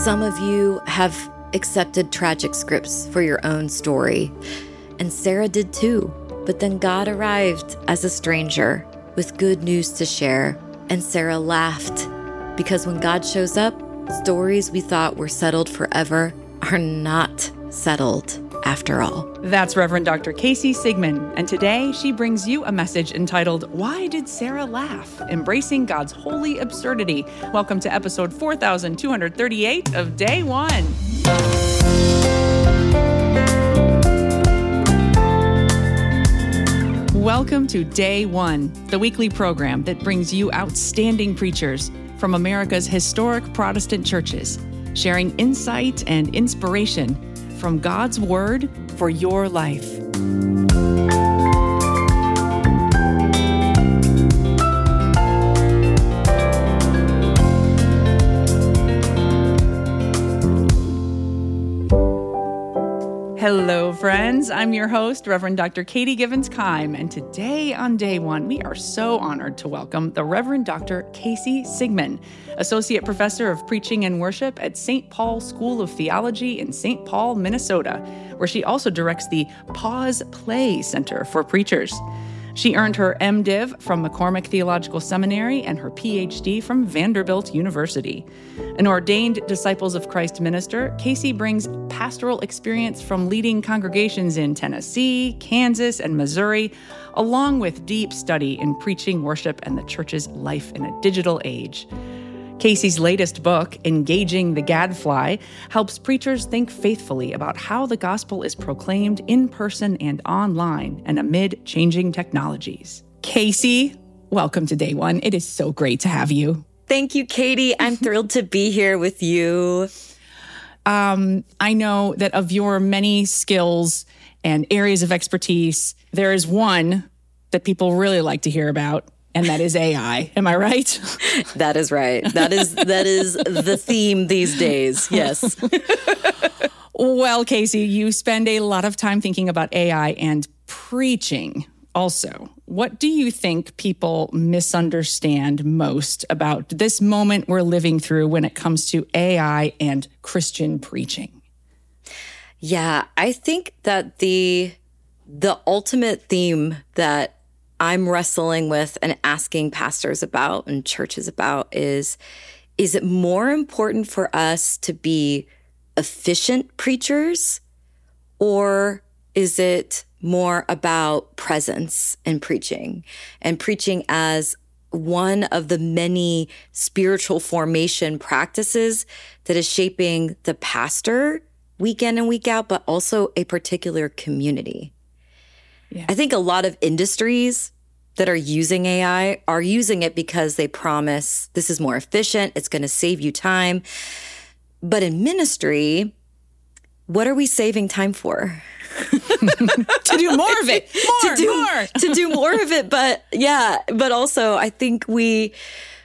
Some of you have accepted tragic scripts for your own story, and Sarah did too. But then God arrived as a stranger with good news to share, and Sarah laughed because when God shows up, stories we thought were settled forever are not settled after all. That's Reverend Dr. Casey Sigmund, and today she brings you a message entitled, Why Did Sarah Laugh? Embracing God's Holy Absurdity. Welcome to episode 4238 of Day One. Welcome to Day One, the weekly program that brings you outstanding preachers from America's historic Protestant churches, sharing insight and inspiration from God's Word for your life. Hello, friends. I'm your host, Reverend Dr. Katie Givens-Keim, and today on Day One, we are so honored to welcome the Reverend Dr. Casey Sigmund, Associate Professor of Preaching and Worship at St. Paul School of Theology in St. Paul, Minnesota, where she also directs the Pause Play Center for Preachers. She earned her MDiv from McCormick Theological Seminary and her PhD from Vanderbilt University. An ordained Disciples of Christ minister, Casey brings pastoral experience from leading congregations in Tennessee, Kansas, and Missouri, along with deep study in preaching, worship, and the church's life in a digital age. Casey's latest book, Engaging the Gadfly, helps preachers think faithfully about how the gospel is proclaimed in person and online and amid changing technologies. Casey, welcome to Day One. It is so great to have you. Thank you, Katie. I'm thrilled to be here with you. I know that of your many skills and areas of expertise, there is one that people really like to hear about, and that is AI. Am I right? That is right. That is the theme these days. Yes. Well, Casey, you spend a lot of time thinking about AI and preaching also. What do you think people misunderstand most about this moment we're living through when it comes to AI and Christian preaching? Yeah, I think that the ultimate theme that I'm wrestling with and asking pastors about and churches about is it more important for us to be efficient preachers, or is it more about presence in preaching and preaching as one of the many spiritual formation practices that is shaping the pastor week in and week out, but also a particular community? Yeah. I think a lot of industries that are using AI are using it because they promise this is more efficient, it's going to save you time. But in ministry, what are we saving time for? To do more of it. To do more of it. But also I think we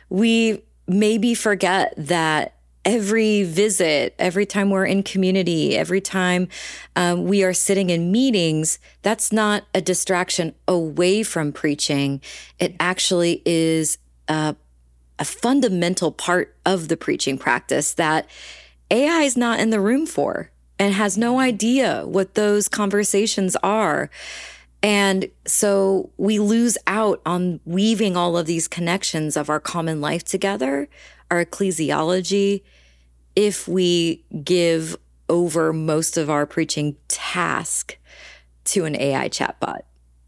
maybe forget that every visit, every time we're in community, every time we are sitting in meetings, that's not a distraction away from preaching. It actually is a fundamental part of the preaching practice that AI is not in the room for and has no idea what those conversations are. And so we lose out on weaving all of these connections of our common life together, our ecclesiology, if we give over most of our preaching task to an AI chatbot.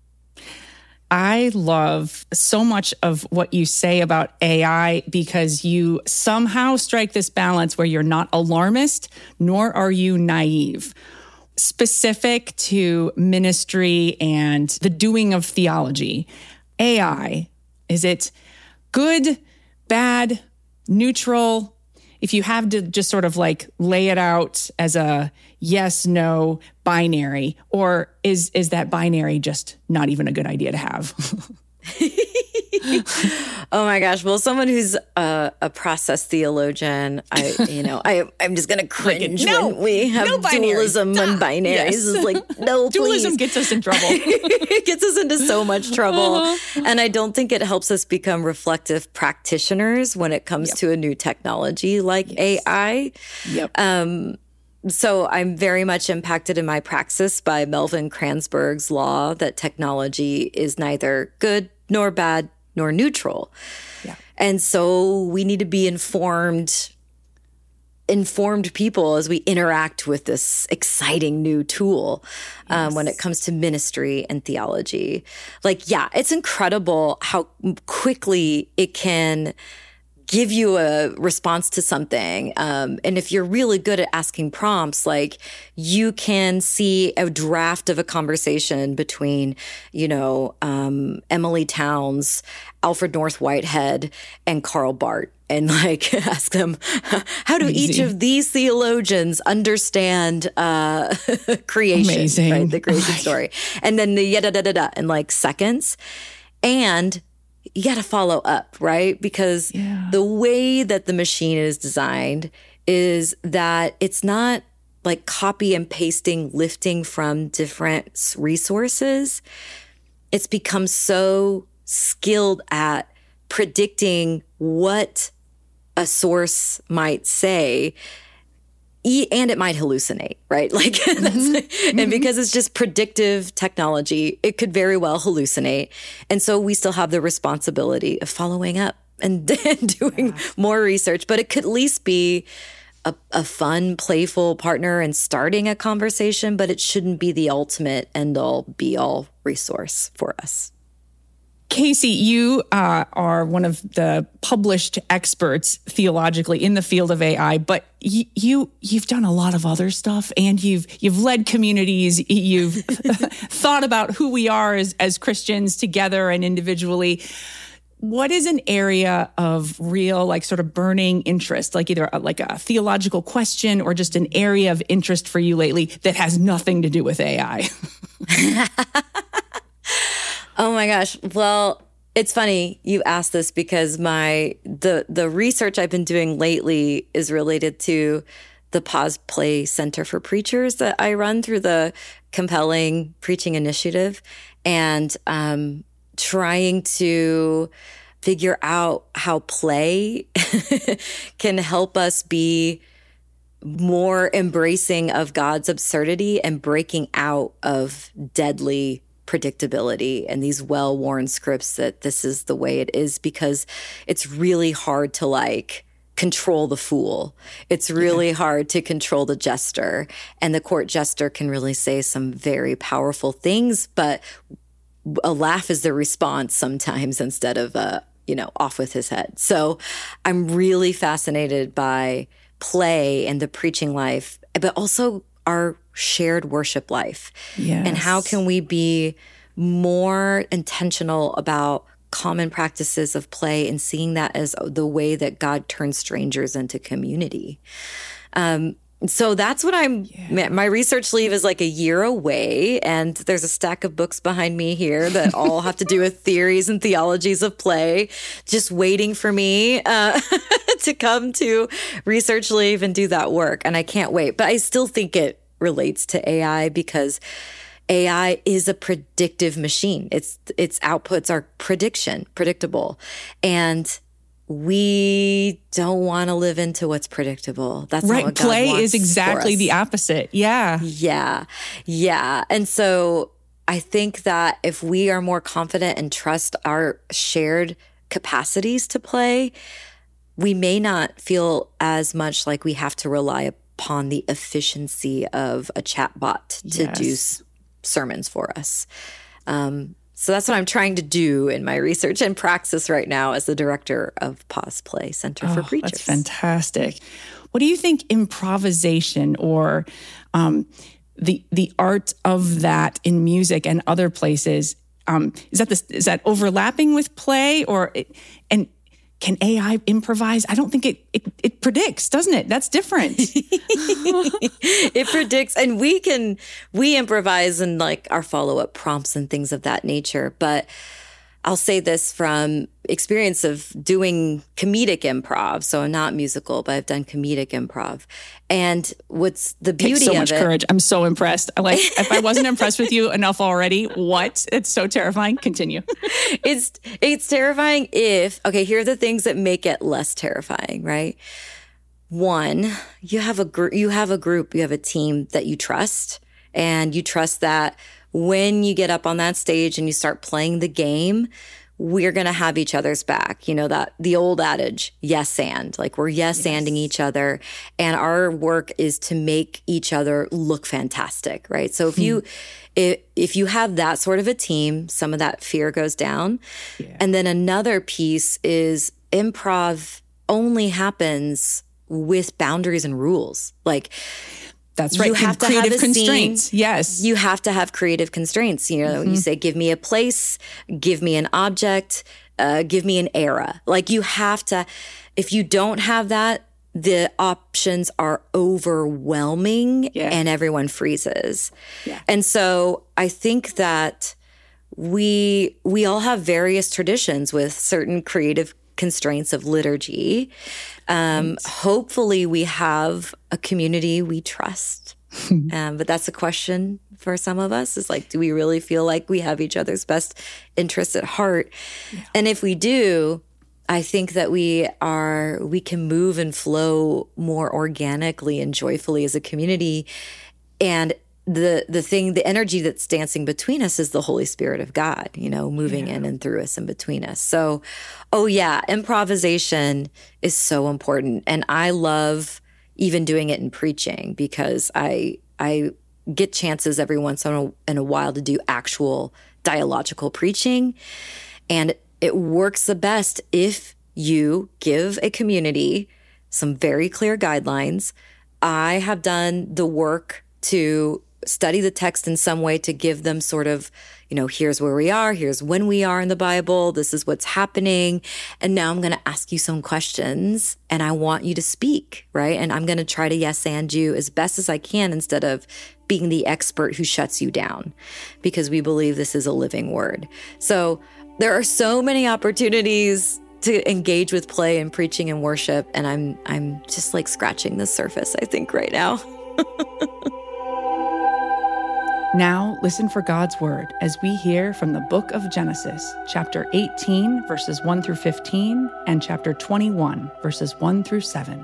I love so much of what you say about AI because you somehow strike this balance where you're not alarmist, nor are you naive. Specific to ministry and the doing of theology, AI, is it good, bad, neutral? If you have to just sort of like lay it out as a yes, no binary, or is that binary just not even a good idea to have? Oh my gosh. Well, someone who's a process theologian, I'm just going to cringe when we have dualism and binaries. Yes. It's like, no, dualism gets us in trouble. It gets us into so much trouble. And I don't think it helps us become reflective practitioners when it comes to a new technology like AI. Yep. So I'm very much impacted in my praxis by Melvin Kranzberg's law that technology is neither good nor bad nor neutral. Yeah. And so we need to be informed people as we interact with this exciting new tool when it comes to ministry and theology. Like, yeah, it's incredible how quickly it can give you a response to something. And if you're really good at asking prompts, like you can see a draft of a conversation between, Emily Towns, Alfred North Whitehead, and Karl Barth. And like ask them, how do each of these theologians understand creation, right? The creation story. And then the yada-da-da-da in like seconds. And you got to follow up, right? Because the way that the machine is designed is that it's not like copy and pasting, lifting from different resources. It's become so skilled at predicting what a source might say, and it might hallucinate, right? Like, and because it's just predictive technology, it could very well hallucinate. And so we still have the responsibility of following up and doing more research, but it could at least be a fun, playful partner in starting a conversation, but it shouldn't be the ultimate end-all, be-all resource for us. Casey, you are one of the published experts theologically in the field of AI, but you've done a lot of other stuff, and you've led communities. You've thought about who we are as Christians together and individually. What is an area of real, like, sort of burning interest, like either like a theological question or just an area of interest for you lately that has nothing to do with AI? Oh my gosh. Well, it's funny you asked this because the research I've been doing lately is related to the Pause Play Center for Preachers that I run through the Compelling Preaching Initiative, and trying to figure out how play can help us be more embracing of God's absurdity and breaking out of deadly predictability and these well-worn scripts that this is the way it is, because it's really hard to like control the fool. It's really hard to control the jester, and the court jester can really say some very powerful things, but a laugh is the response sometimes instead of off with his head. So I'm really fascinated by play and the preaching life, but also our shared worship life. Yes. And how can we be more intentional about common practices of play and seeing that as the way that God turns strangers into community. So that's what my research sleeve is like a year away, and there's a stack of books behind me here that all have to do with theories and theologies of play, just waiting for me to come to research leave and do that work. And I can't wait, but I still think it relates to AI because AI is a predictive machine. Its outputs are predictable. And we don't want to live into what's predictable. That's right. Not what God Play wants is exactly the opposite. Yeah. Yeah. And so I think that if we are more confident and trust our shared capacities to play, we may not feel as much like we have to rely upon the efficiency of a chatbot to do sermons for us. So that's what I'm trying to do in my research and praxis right now as the director of Pause Play Center for Preachers. That's fantastic. What do you think improvisation or the art of that in music and other places, is that overlapping with play, and can AI improvise? I don't think it predicts, doesn't it? That's different. It predicts, and we improvise in like our follow-up prompts and things of that nature. But I'll say this from experience of doing comedic improv. So I'm not musical, but I've done comedic improv. And what's the beauty Takes so of much it? courage. I'm so impressed. Like, if I wasn't impressed with you enough already, what? It's so terrifying. Continue. It's terrifying if, okay, here are the things that make it less terrifying, right? One, you have a group, you have a team that you trust, and you trust that when you get up on that stage and you start playing the game, we're going to have each other's back. You know, that the old adage, yes and, like we're yes-anding each other, and our work is to make each other look fantastic, right? So if you have that sort of a team, some of that fear goes down. Yeah. And then another piece is improv only happens with boundaries and rules. Like, that's right. You have to creative have constraints. Scene. Yes. You have to have creative constraints. You know, you say, give me a place, give me an object, give me an era. Like, you have to, if you don't have that, the options are overwhelming and everyone freezes. Yeah. And so I think that we all have various traditions with certain creative constraints of liturgy. Hopefully we have a community we trust. But that's a question for some of us, is like, do we really feel like we have each other's best interests at heart? Yeah. And if we do, I think that we can move and flow more organically and joyfully as a community. And the energy that's dancing between us is the Holy Spirit of God, you know, moving in and through us and between us. So, improvisation is so important. And I love even doing it in preaching, because I get chances every once in a while to do actual dialogical preaching. And it works the best if you give a community some very clear guidelines. I have done the work to study the text in some way to give them sort of, you know, here's where we are, here's when we are in the Bible, this is what's happening. And now I'm going to ask you some questions and I want you to speak, right? And I'm going to try to yes and you as best as I can, instead of being the expert who shuts you down, because we believe this is a living word. So there are so many opportunities to engage with play and preaching and worship. And I'm just like scratching the surface, I think, right now. Now, listen for God's word as we hear from the book of Genesis, chapter 18, verses 1 through 15, and chapter 21, verses 1 through 7.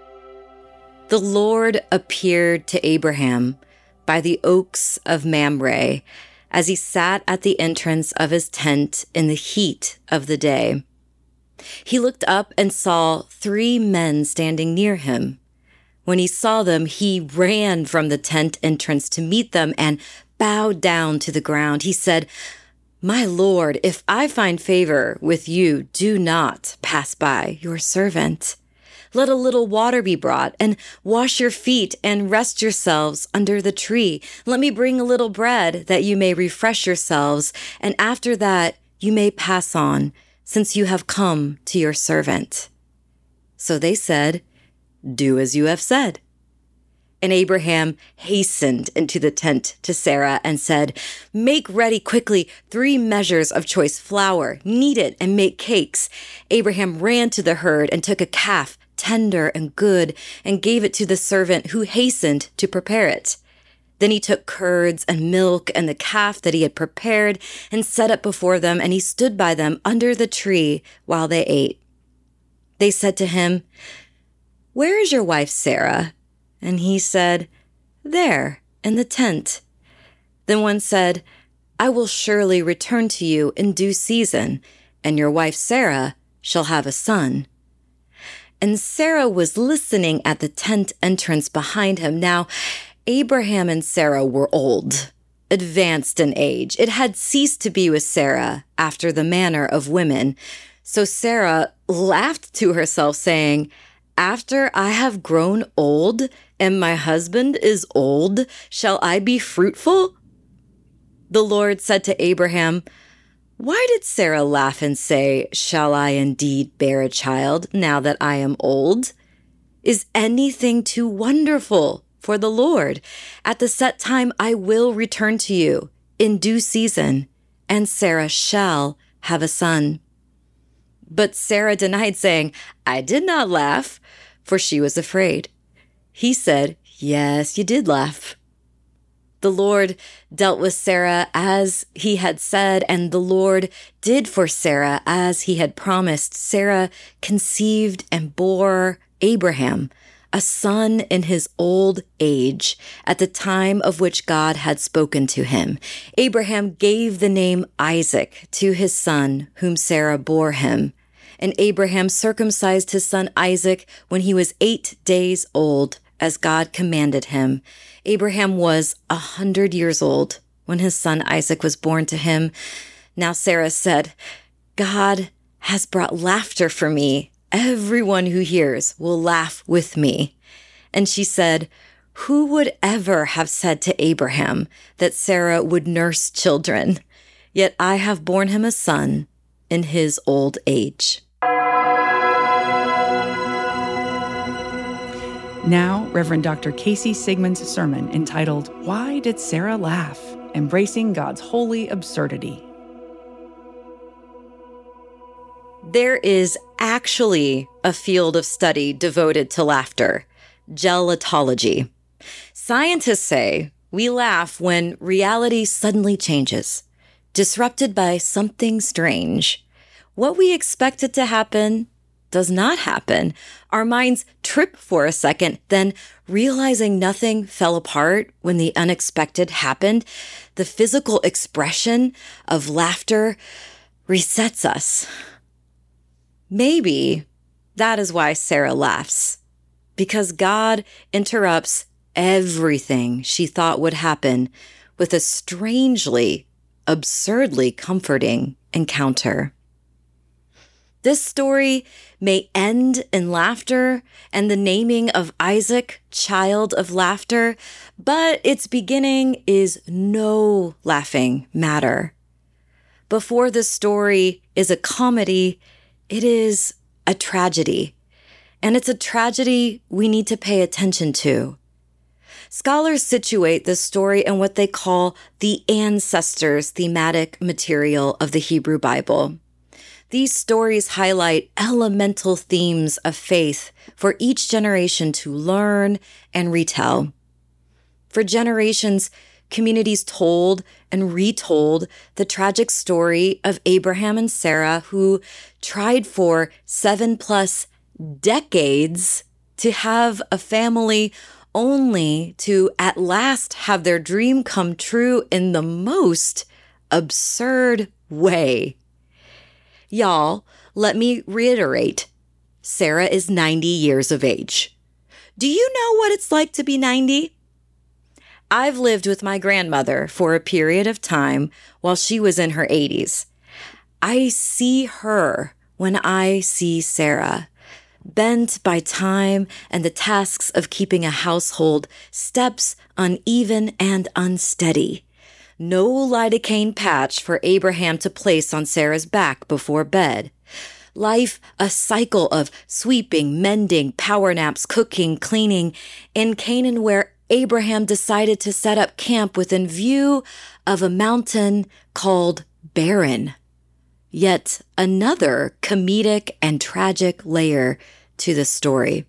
The Lord appeared to Abraham by the oaks of Mamre as he sat at the entrance of his tent in the heat of the day. He looked up and saw 3 men standing near him. When he saw them, he ran from the tent entrance to meet them and bowed down to the ground. He said, "My Lord, if I find favor with you, do not pass by your servant. Let a little water be brought, and wash your feet and rest yourselves under the tree. Let me bring a little bread that you may refresh yourselves, and after that you may pass on, since you have come to your servant." So they said, "Do as you have said." And Abraham hastened into the tent to Sarah and said, "Make ready quickly 3 measures of choice flour, knead it, and make cakes." Abraham ran to the herd and took a calf, tender and good, and gave it to the servant who hastened to prepare it. Then he took curds and milk and the calf that he had prepared and set it before them, and he stood by them under the tree while they ate. They said to him, "Where is your wife Sarah?" And he said, "There, in the tent." Then one said, "I will surely return to you in due season, and your wife Sarah shall have a son." And Sarah was listening at the tent entrance behind him. Now, Abraham and Sarah were old, advanced in age. It had ceased to be with Sarah after the manner of women. So Sarah laughed to herself, saying, "After I have grown old and my husband is old, shall I be fruitful?" The Lord said to Abraham, "Why did Sarah laugh and say, 'Shall I indeed bear a child now that I am old?' Is anything too wonderful for the Lord? At the set time I will return to you in due season, and Sarah shall have a son." But Sarah denied, saying, "I did not laugh," for she was afraid. He said, "Yes, you did laugh." The Lord dealt with Sarah as he had said, and the Lord did for Sarah as he had promised. Sarah conceived and bore Abraham a son in his old age, at the time of which God had spoken to him. Abraham gave the name Isaac to his son, whom Sarah bore him. And Abraham circumcised his son Isaac when he was 8 days old, as God commanded him. Abraham was 100 years old when his son Isaac was born to him. Now Sarah said, "God has brought laughter for me. Everyone who hears will laugh with me." And she said, "Who would ever have said to Abraham that Sarah would nurse children? Yet I have borne him a son in his old age." Now, Reverend Dr. Casey Sigmund's sermon entitled, "Why Did Sarah Laugh? Embracing God's Holy Absurdity." There is actually a field of study devoted to laughter, gelotology. Scientists say we laugh when reality suddenly changes, disrupted by something strange. What we expected to happen does not happen. Our minds trip for a second, then realizing nothing fell apart when the unexpected happened, the physical expression of laughter resets us. Maybe that is why Sarah laughs, because God interrupts everything she thought would happen with a strangely, absurdly comforting encounter. This story may end in laughter and the naming of Isaac, child of laughter, but its beginning is no laughing matter. Before the story is a comedy, it is a tragedy, and it's a tragedy we need to pay attention to. Scholars situate this story in what they call the ancestors thematic material of the Hebrew Bible. These stories highlight elemental themes of faith for each generation to learn and retell. For generations, communities told and retold the tragic story of Abraham and Sarah, who tried for 7+ decades to have a family, only to at last have their dream come true in the most absurd way. Y'all, let me reiterate, Sarah is 90 years of age. Do you know what it's like to be 90? I've lived with my grandmother for a period of time while she was in her 80s. I see her when I see Sarah, bent by time and the tasks of keeping a household, steps uneven and unsteady. No lidocaine patch for Abraham to place on Sarah's back before bed. Life a cycle of sweeping, mending, power naps, cooking, cleaning. In Canaan, where Abraham decided to set up camp within view of a mountain called Barren. Yet another comedic and tragic layer to the story.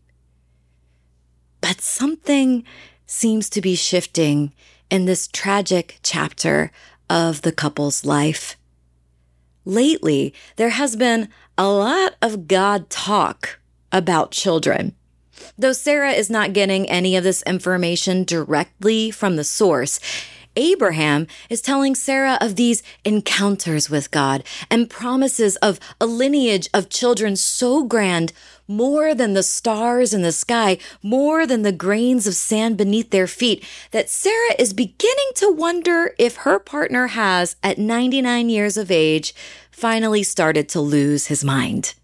But something seems to be shifting in this tragic chapter of the couple's life. Lately, there has been a lot of God talk about children. Though Sarah is not getting any of this information directly from the source, Abraham is telling Sarah of these encounters with God and promises of a lineage of children so grand, more than the stars in the sky, more than the grains of sand beneath their feet, that Sarah is beginning to wonder if her partner has, at 99 years of age, finally started to lose his mind.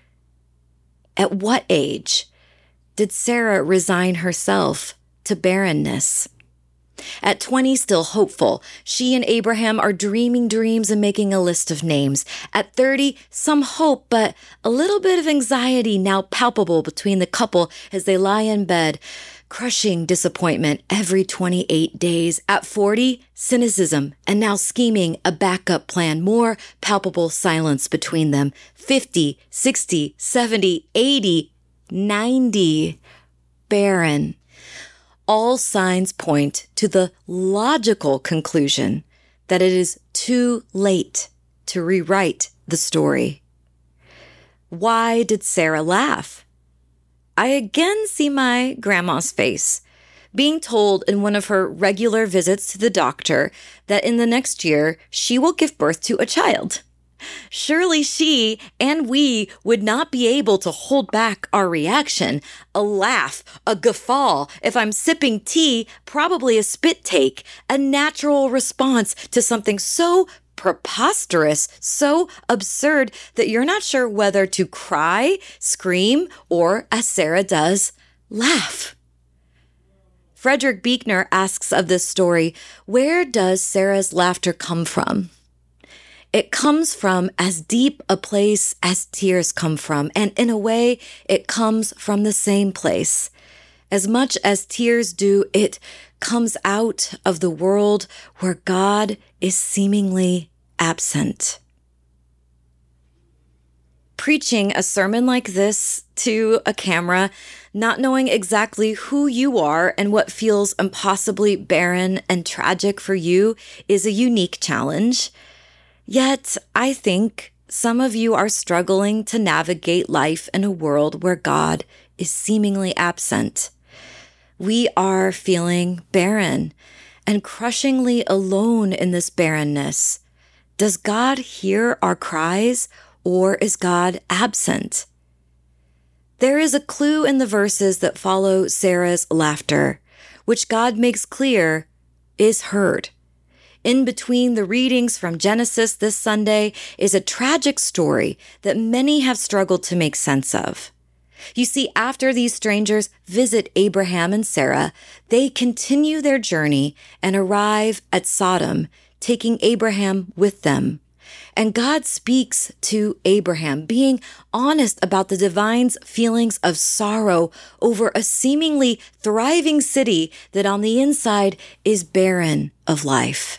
At what age did Sarah resign herself to barrenness? At 20, still hopeful, she and Abraham are dreaming dreams and making a list of names. At 30, some hope, but a little bit of anxiety now palpable between the couple as they lie in bed, crushing disappointment every 28 days. At 40, cynicism, and now scheming a backup plan, more palpable silence between them. 50, 60, 70, 80, 90, barren. All signs point to the logical conclusion that it is too late to rewrite the story. Why did Sarah laugh? I again see my grandma's face, being told in one of her regular visits to the doctor that in the next year she will give birth to a child. Surely she and we would not be able to hold back our reaction, a laugh, a guffaw, if I'm sipping tea, probably a spit take, a natural response to something so preposterous, so absurd that you're not sure whether to cry, scream, or, as Sarah does, laugh. Frederick Buechner asks of this story, where does Sarah's laughter come from? It comes from as deep a place as tears come from, and in a way, it comes from the same place. As much as tears do, it comes out of the world where God is seemingly absent. Preaching a sermon like this to a camera, not knowing exactly who you are and what feels impossibly barren and tragic for you, is a unique challenge. Yet, I think some of you are struggling to navigate life in a world where God is seemingly absent. We are feeling barren and crushingly alone in this barrenness. Does God hear our cries, or is God absent? There is a clue in the verses that follow Sarah's laughter, which God makes clear is heard. In between the readings from Genesis this Sunday is a tragic story that many have struggled to make sense of. You see, after these strangers visit Abraham and Sarah, they continue their journey and arrive at Sodom, taking Abraham with them. And God speaks to Abraham, being honest about the divine's feelings of sorrow over a seemingly thriving city that on the inside is barren of life.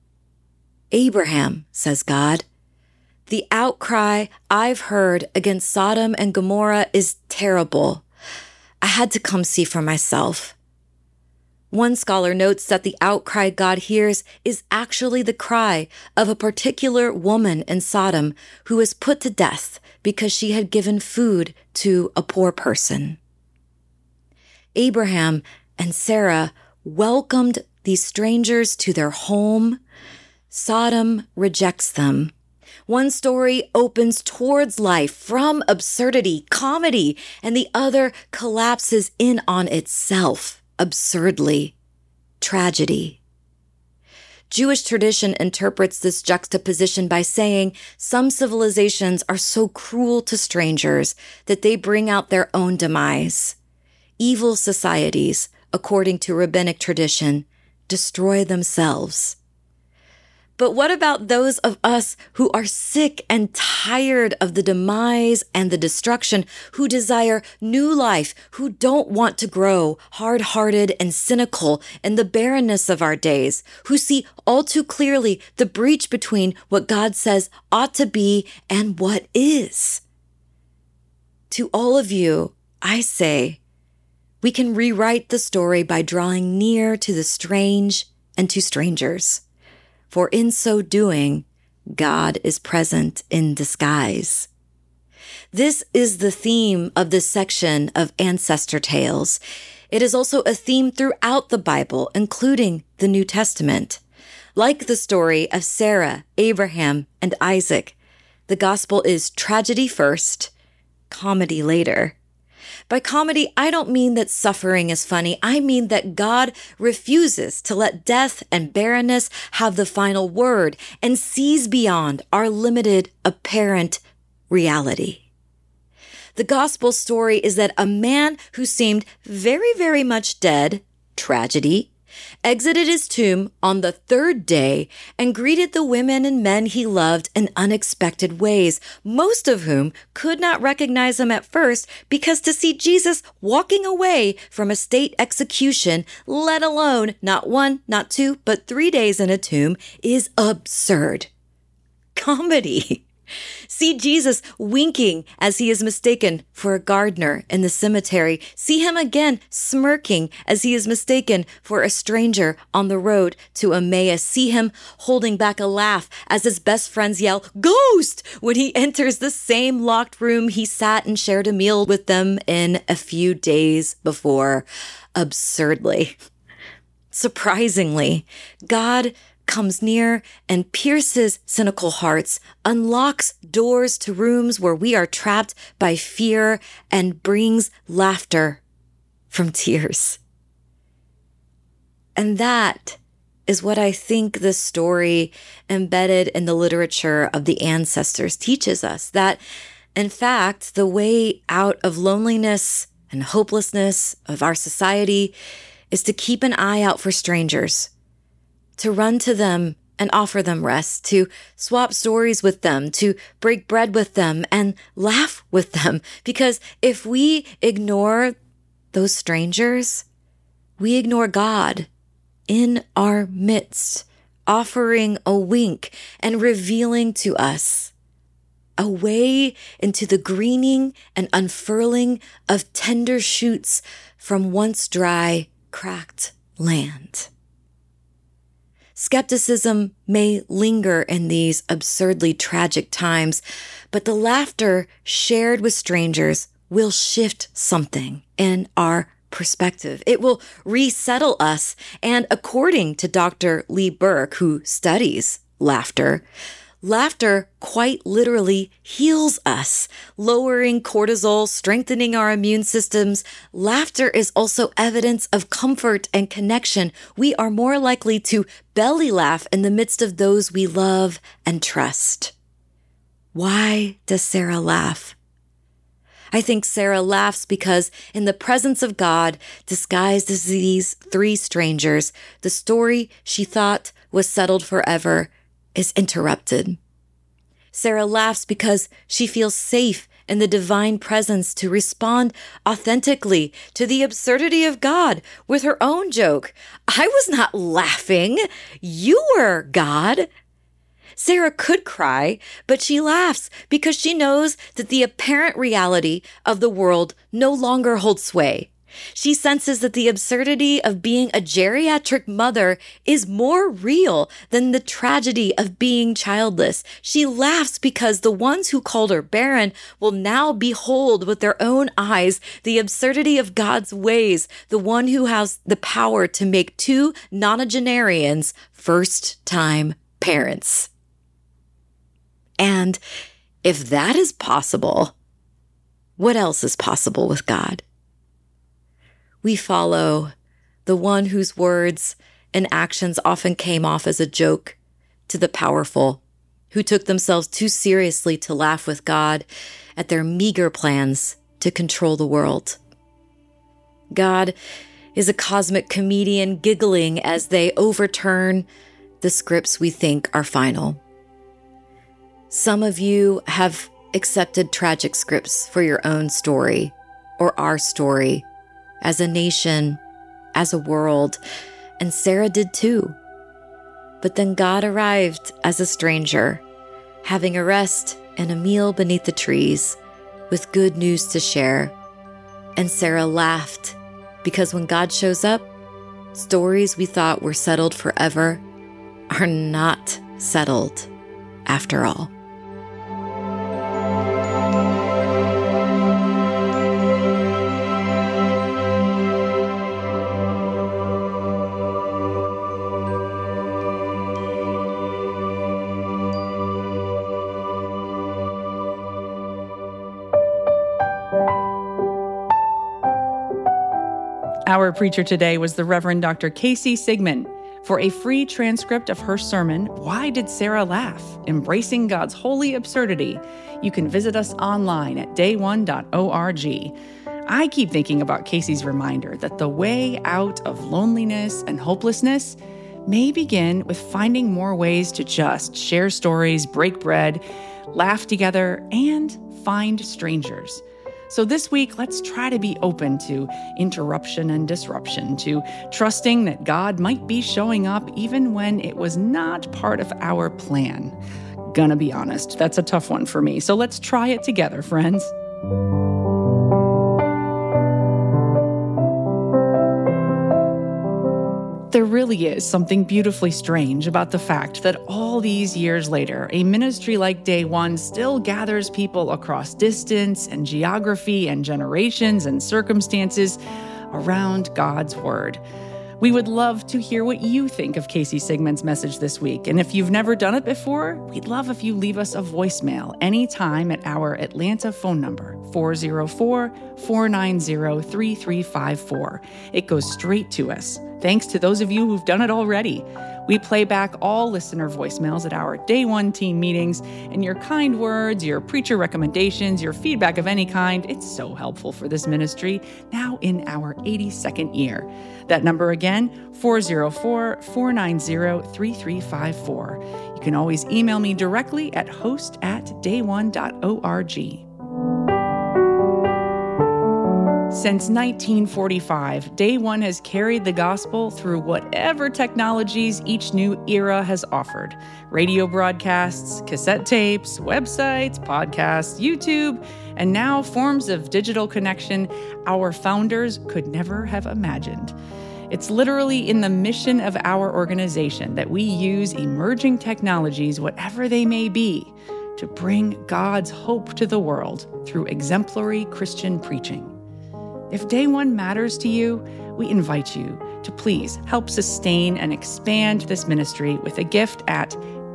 Abraham, says God, the outcry I've heard against Sodom and Gomorrah is terrible. I had to come see for myself. One scholar notes that the outcry God hears is actually the cry of a particular woman in Sodom who was put to death because she had given food to a poor person. Abraham and Sarah welcomed these strangers to their home. Sodom rejects them. One story opens towards life from absurdity, comedy, and the other collapses in on itself, absurdly, tragedy. Jewish tradition interprets this juxtaposition by saying some civilizations are so cruel to strangers that they bring out their own demise. Evil societies, according to rabbinic tradition, destroy themselves. But what about those of us who are sick and tired of the demise and the destruction, who desire new life, who don't want to grow, hard-hearted and cynical in the barrenness of our days, who see all too clearly the breach between what God says ought to be and what is? To all of you, I say, we can rewrite the story by drawing near to the strange and to strangers. For in so doing, God is present in disguise. This is the theme of this section of Ancestor Tales. It is also a theme throughout the Bible, including the New Testament. Like the story of Sarah, Abraham, and Isaac, the gospel is tragedy first, comedy later. By comedy, I don't mean that suffering is funny. I mean that God refuses to let death and barrenness have the final word and sees beyond our limited, apparent reality. The gospel story is that a man who seemed very, very much dead, tragedy, exited his tomb on the third day and greeted the women and men he loved in unexpected ways, most of whom could not recognize him at first because to see Jesus walking away from a state execution, let alone not one, not two, but 3 days in a tomb, is absurd. Comedy. See Jesus winking as he is mistaken for a gardener in the cemetery. See him again smirking as he is mistaken for a stranger on the road to Emmaus. See him holding back a laugh as his best friends yell, "Ghost!" when he enters the same locked room he sat and shared a meal with them in a few days before. Absurdly. Surprisingly, God comes near and pierces cynical hearts, unlocks doors to rooms where we are trapped by fear, and brings laughter from tears. And that is what I think the story embedded in the literature of the ancestors teaches us, that in fact, the way out of loneliness and hopelessness of our society is to keep an eye out for strangers, to run to them and offer them rest, to swap stories with them, to break bread with them and laugh with them. Because if we ignore those strangers, we ignore God in our midst, offering a wink and revealing to us a way into the greening and unfurling of tender shoots from once dry, cracked land. Skepticism may linger in these absurdly tragic times, but the laughter shared with strangers will shift something in our perspective. It will resettle us. And according to Dr. Lee Berk, who studies laughter quite literally heals us, lowering cortisol, strengthening our immune systems. Laughter is also evidence of comfort and connection. We are more likely to belly laugh in the midst of those we love and trust. Why does Sarah laugh? I think Sarah laughs because in the presence of God, disguised as these 3 strangers, the story she thought was settled forever is interrupted. Sarah laughs because she feels safe in the divine presence to respond authentically to the absurdity of God with her own joke. I was not laughing. You were, God. Sarah could cry, but she laughs because she knows that the apparent reality of the world no longer holds sway. She senses that the absurdity of being a geriatric mother is more real than the tragedy of being childless. She laughs because the ones who called her barren will now behold with their own eyes the absurdity of God's ways, the one who has the power to make 2 nonagenarians first-time parents. And if that is possible, what else is possible with God? We follow the one whose words and actions often came off as a joke to the powerful, who took themselves too seriously to laugh with God at their meager plans to control the world. God is a cosmic comedian giggling as they overturn the scripts we think are final. Some of you have accepted tragic scripts for your own story or our story as a nation, as a world, and Sarah did too. But then God arrived as a stranger, having a rest and a meal beneath the trees, with good news to share. And Sarah laughed, because when God shows up, stories we thought were settled forever are not settled after all. Our preacher today was the Reverend Dr. Casey Sigmund. For a free transcript of her sermon, Why Did Sarah Laugh? Embracing God's Holy Absurdity, you can visit us online at dayone.org. I keep thinking about Casey's reminder that the way out of loneliness and hopelessness may begin with finding more ways to just share stories, break bread, laugh together, and find strangers. So this week, let's try to be open to interruption and disruption, to trusting that God might be showing up even when it was not part of our plan. Gonna be honest, that's a tough one for me. So let's try it together, friends. There really is something beautifully strange about the fact that all these years later, a ministry like Day One still gathers people across distance and geography and generations and circumstances around God's Word. We would love to hear what you think of Casey Sigmund's message this week. And if you've never done it before, we'd love if you leave us a voicemail anytime at our Atlanta phone number, 404-490-3354. It goes straight to us. Thanks to those of you who've done it already. We play back all listener voicemails at our Day One team meetings, and your kind words, your preacher recommendations, your feedback of any kind, it's so helpful for this ministry, now in our 82nd year. That number again, 404-490-3354. You can always email me directly at host@dayone.org. Since 1945, Day One has carried the gospel through whatever technologies each new era has offered. Radio broadcasts, cassette tapes, websites, podcasts, YouTube, and now forms of digital connection our founders could never have imagined. It's literally in the mission of our organization that we use emerging technologies, whatever they may be, to bring God's hope to the world through exemplary Christian preaching. If Day One matters to you, we invite you to please help sustain and expand this ministry with a gift at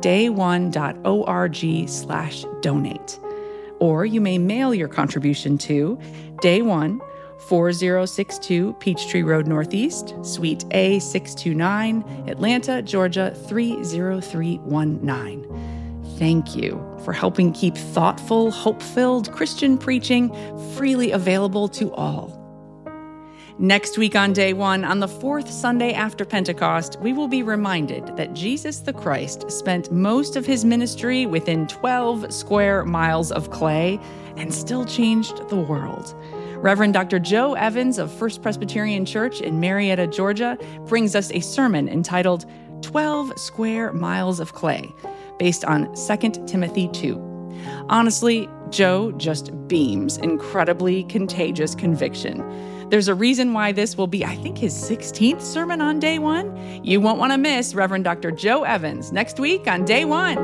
dayone.org/donate. Or you may mail your contribution to Day One, 4062 Peachtree Road Northeast, Suite A629, Atlanta, Georgia 30319. Thank you for helping keep thoughtful, hope-filled Christian preaching freely available to all. Next week on Day One, on the fourth Sunday after Pentecost, we will be reminded that Jesus the Christ spent most of his ministry within 12 square miles of clay and still changed the world. Reverend Dr. Joe Evans of First Presbyterian Church in Marietta, Georgia, brings us a sermon entitled 12 Square Miles of Clay, based on 2 Timothy 2. Honestly, Joe just beams incredibly contagious conviction. There's a reason why this will be, I think, his 16th sermon on Day One. You won't want to miss Reverend Dr. Joe Evans next week on Day One.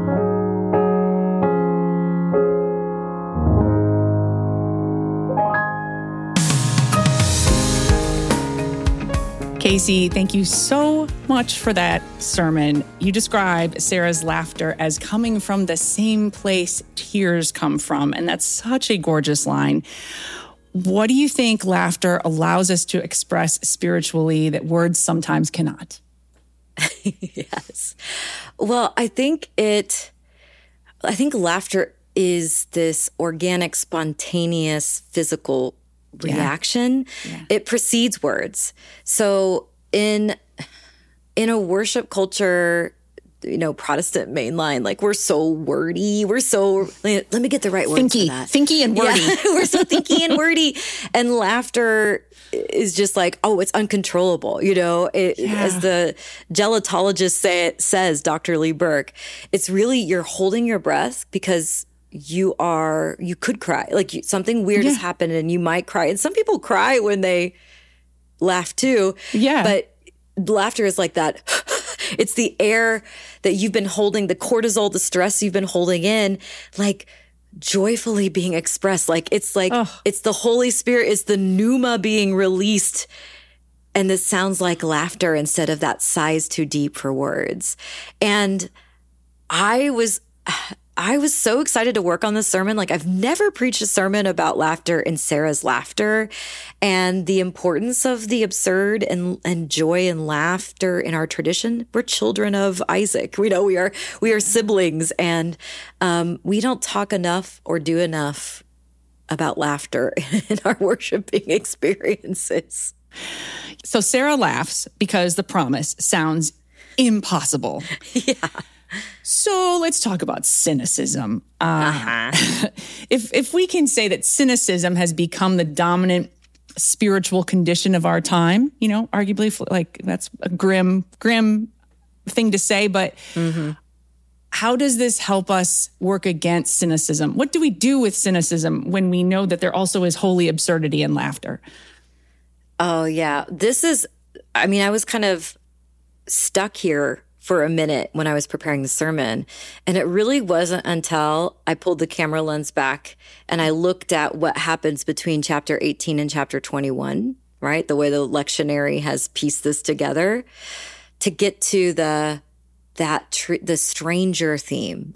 Casey, thank you so much for that sermon. You describe Sarah's laughter as coming from the same place tears come from, and that's such a gorgeous line. What do you think laughter allows us to express spiritually that words sometimes cannot? Yes. Well, I think laughter is this organic, spontaneous, physical reaction. Yeah. It precedes words. So in a worship culture, Protestant mainline, like we're so wordy. We're so, let me get the right words for that. Thinky and wordy. Yeah, we're so thinky and wordy. And laughter is just like, it's uncontrollable. As the gelotologist says, Dr. Lee Burke, it's really, you're holding your breath because you could cry. Like something weird has happened and you might cry. And some people cry when they laugh too. Yeah. But laughter is like that. It's the air that you've been holding, the cortisol, the stress you've been holding in, like joyfully being expressed. It's the Holy Spirit, it's the pneuma being released. And this sounds like laughter instead of that sighs too deep for words. And I was so excited to work on this sermon. Like I've never preached a sermon about laughter and Sarah's laughter and the importance of the absurd and joy and laughter in our tradition. We're children of Isaac. We are siblings, and we don't talk enough or do enough about laughter in our worshiping experiences. So Sarah laughs because the promise sounds impossible. Yeah. So let's talk about cynicism. If we can say that cynicism has become the dominant spiritual condition of our time, arguably, like that's a grim thing to say, but how does this help us work against cynicism? What do we do with cynicism when we know that there also is holy absurdity in laughter? Oh, yeah. I was kind of stuck here for a minute when I was preparing the sermon. And it really wasn't until I pulled the camera lens back and I looked at what happens between chapter 18 and chapter 21, right? The way the lectionary has pieced this together to get to the stranger theme,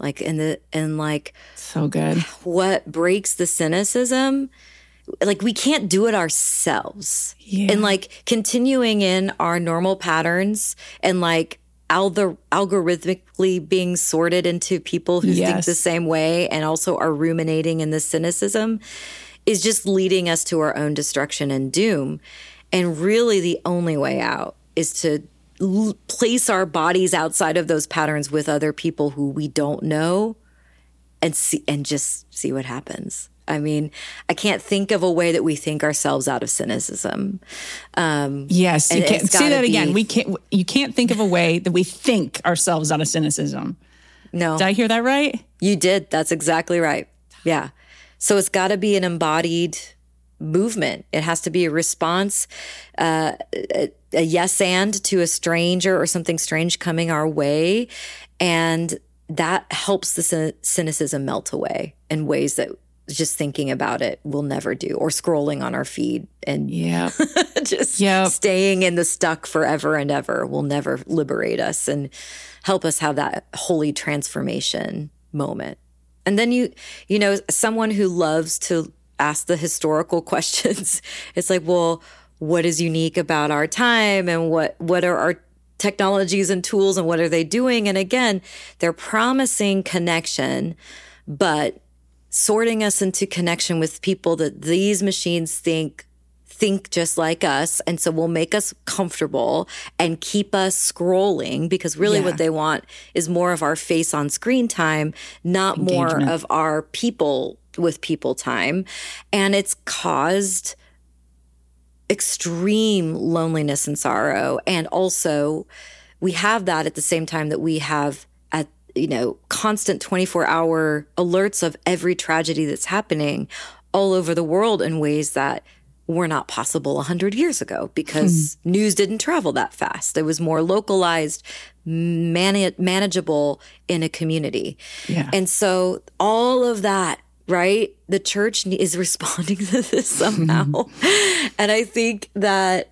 so good. What breaks the cynicism. Like, we can't do it ourselves. Yeah. And like continuing in our normal patterns and like algorithmically being sorted into people who think the same way and also are ruminating in this cynicism is just leading us to our own destruction and doom. And really the only way out is to place our bodies outside of those patterns with other people who we don't know and just see what happens. I mean, I can't think of a way that we think ourselves out of cynicism. Yes, you can't say that again. You can't think of a way that we think ourselves out of cynicism. No. Did I hear that right? You did. That's exactly right. Yeah. So it's got to be an embodied movement. It has to be a response, a yes and to a stranger or something strange coming our way. And that helps the cynicism melt away in ways that just thinking about it will never do, or scrolling on our feed and staying in the stuck forever and ever will never liberate us and help us have that holy transformation moment. And then someone who loves to ask the historical questions, it's like, well, what is unique about our time and what are our technologies and tools and what are they doing? And again, they're promising connection, but sorting us into connection with people that these machines think just like us, and so will make us comfortable and keep us scrolling, because really what they want is more of our face on screen time, not more of our people with people time. And it's caused extreme loneliness and sorrow. And also we have that at the same time that we have constant 24-hour alerts of every tragedy that's happening all over the world in ways that were not possible 100 years ago because news didn't travel that fast. It was more localized, manageable in a community. Yeah. And so all of that, right? The church is responding to this somehow. And I think that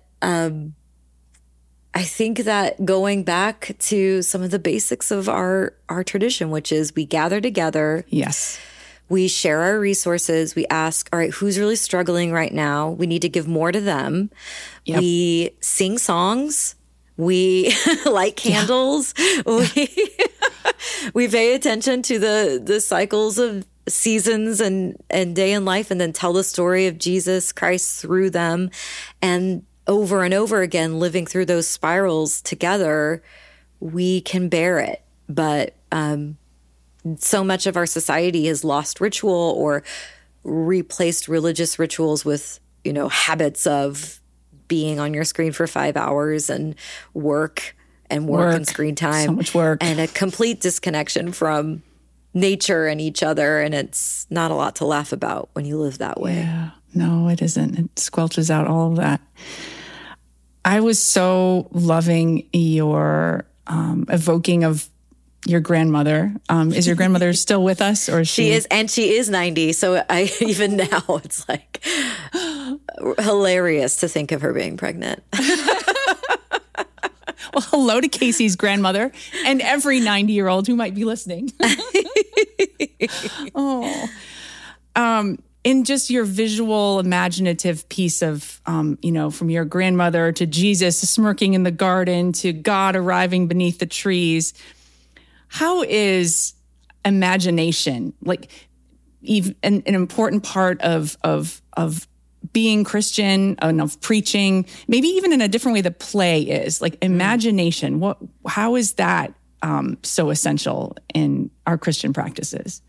going back to some of the basics of our tradition, which is we gather together. Yes. We share our resources. We ask, all right, who's really struggling right now? We need to give more to them. Yep. We sing songs. We light candles. Yeah. We pay attention to the cycles of seasons and day in life, and then tell the story of Jesus Christ through them. And over and over again, living through those spirals together, we can bear it. But so much of our society has lost ritual or replaced religious rituals with, habits of being on your screen for 5 hours and work and screen time. So much work. And a complete disconnection from nature and each other. And it's not a lot to laugh about when you live that way. Yeah, no, it isn't. It squelches out all of that. I was so loving your evoking of your grandmother. Is your grandmother still with us, or is she? She is, and she is 90. So even now, it's like hilarious to think of her being pregnant. Well, hello to Casey's grandmother and every 90-year-old who might be listening. In just your visual, imaginative piece of, from your grandmother to Jesus smirking in the garden to God arriving beneath the trees, how is imagination? Like, even an important part of being Christian and of preaching, maybe even in a different way that play is, like imagination. How is that so essential in our Christian practices?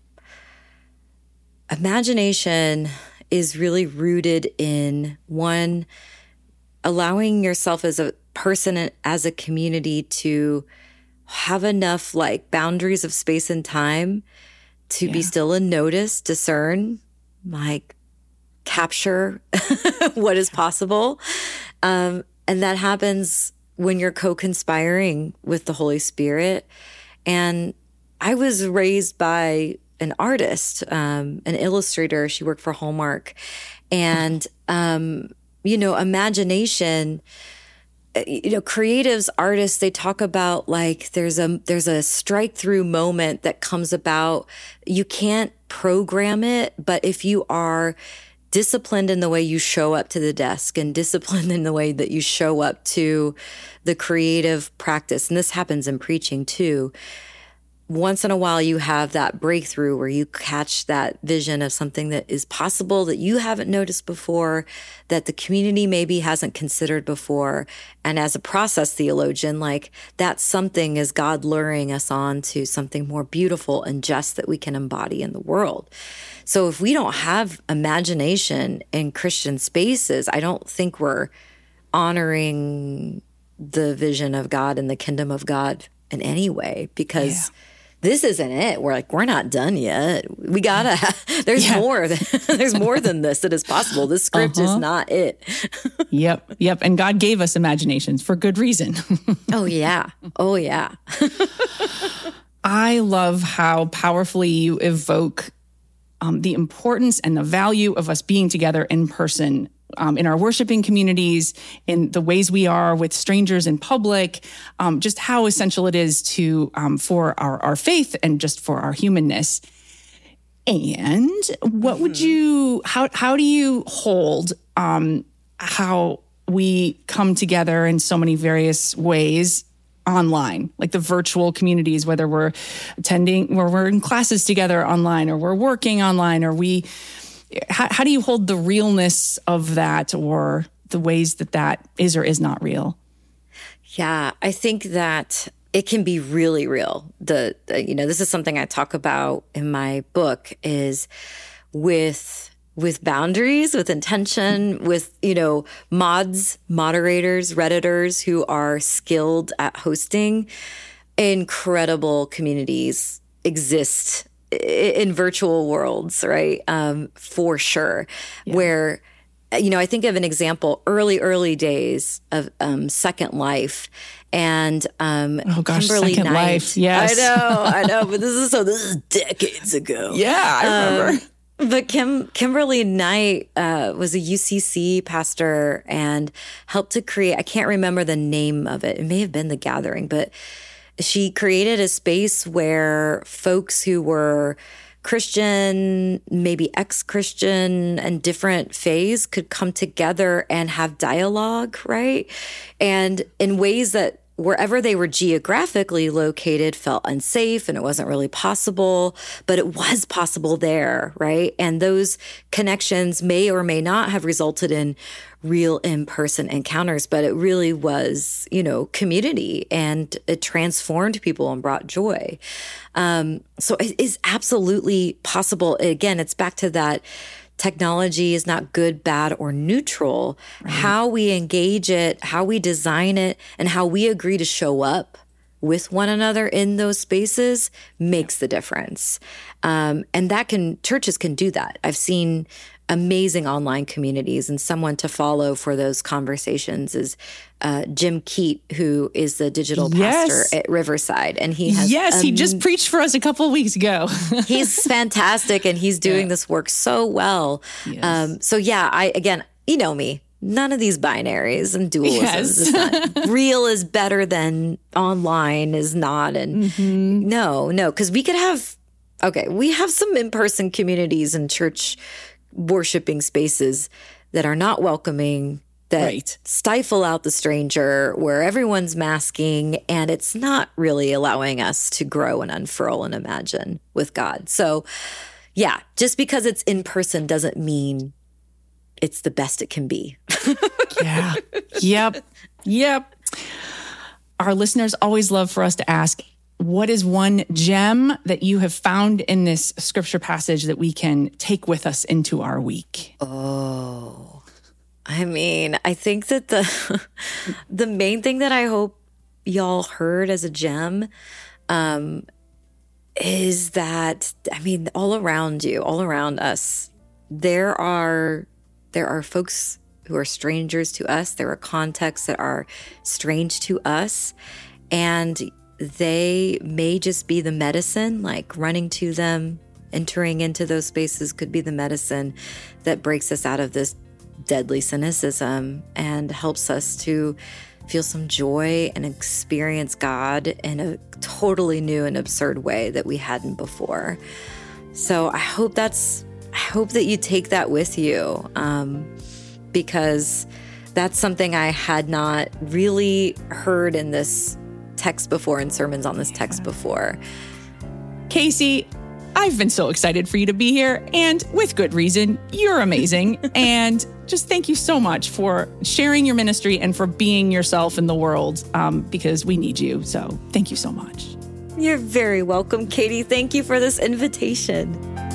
Imagination is really rooted in, one, allowing yourself as a person and as a community to have enough like boundaries of space and time to be still and notice, discern, like capture what is possible. And that happens when you're co-conspiring with the Holy Spirit. And I was raised by an artist, an illustrator. She worked for Hallmark. And, imagination, creatives, artists, they talk about like there's a strike through moment that comes about. You can't program it, but if you are disciplined in the way you show up to the desk and disciplined in the way that you show up to the creative practice, and this happens in preaching too, once in a while you have that breakthrough where you catch that vision of something that is possible that you haven't noticed before, that the community maybe hasn't considered before. And as a process theologian, like that something is God luring us on to something more beautiful and just that we can embody in the world. So if we don't have imagination in Christian spaces, I don't think we're honoring the vision of God and the kingdom of God in any way, because this isn't it. We're not done yet. We gotta, there's more, there's more than this that is possible. This script is not it. Yep. And God gave us imaginations for good reason. Oh yeah. I love how powerfully you evoke the importance and the value of us being together in person, in our worshiping communities, in the ways we are with strangers in public, just how essential it is to for our faith and just for our humanness. And what would you, how do you hold how we come together in so many various ways online, like the virtual communities, whether we're in classes together online, or we're working online, or how do you hold the realness of that, or the ways that is or is not real? Yeah, I think that it can be really real. This is something I talk about in my book, is with boundaries, with intention, with, moderators, Redditors who are skilled at hosting. Incredible communities exist in virtual worlds, right? For sure. Yeah. Where, I think of an example, early days of Second Life. And Kimberly Second Knight. Life, yes. I know, but this is decades ago. Yeah, I remember. But Kimberly Knight was a UCC pastor and helped to create, I can't remember the name of it. It may have been The Gathering, but she created a space where folks who were Christian, maybe ex-Christian, and different faiths could come together and have dialogue, right? And in ways that wherever they were geographically located felt unsafe and it wasn't really possible, but it was possible there, right? And those connections may or may not have resulted in real in-person encounters, but it really was, community, and it transformed people and brought joy. So it is absolutely possible. Again, it's back to that technology is not good, bad, or neutral. Right. How we engage it, how we design it, and how we agree to show up with one another in those spaces makes the difference. And churches can do that. I've seen amazing online communities, and someone to follow for those conversations is Jim Keat, who is the digital pastor at Riverside. And he has he just preached for us a couple of weeks ago. He's fantastic, and he's doing this work so well. Yes. I me, none of these binaries and dualisms is not. Real is better than online is not. And no, because we have some in-person communities and church worshiping spaces that are not welcoming, that stifle out the stranger, where everyone's masking, and it's not really allowing us to grow and unfurl and imagine with God. So Yeah, just because it's in person doesn't mean it's the best it can be. Yeah. Yep. Our listeners always love for us to ask, what is one gem that you have found in this scripture passage that we can take with us into our week? Oh, I mean, I think that the main thing that I hope y'all heard as a gem is that, I mean, all around you, all around us, there are folks who are strangers to us. There are contexts that are strange to us, and they may just be the medicine. Like running to them, entering into those spaces could be the medicine that breaks us out of this deadly cynicism and helps us to feel some joy and experience God in a totally new and absurd way that we hadn't before. So I hope that you take that with you, because that's something I had not really heard in this text before, in sermons on this text before. Casey, I've been so excited for you to be here, and with good reason. You're amazing. And just thank you so much for sharing your ministry and for being yourself in the world, because we need you. So thank you so much. You're very welcome, Katie. Thank you for this invitation.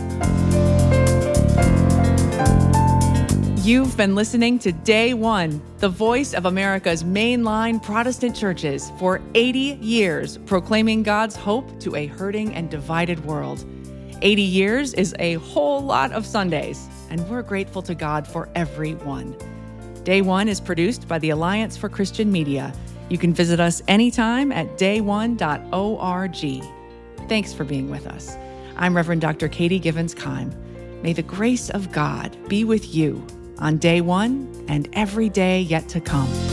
You've been listening to Day One, the voice of America's mainline Protestant churches for 80 years, proclaiming God's hope to a hurting and divided world. 80 years is a whole lot of Sundays, and we're grateful to God for every one. Day One is produced by the Alliance for Christian Media. You can visit us anytime at day1.org. Thanks for being with us. I'm Reverend Dr. Katie Givens-Keim. May the grace of God be with you on Day One and every day yet to come.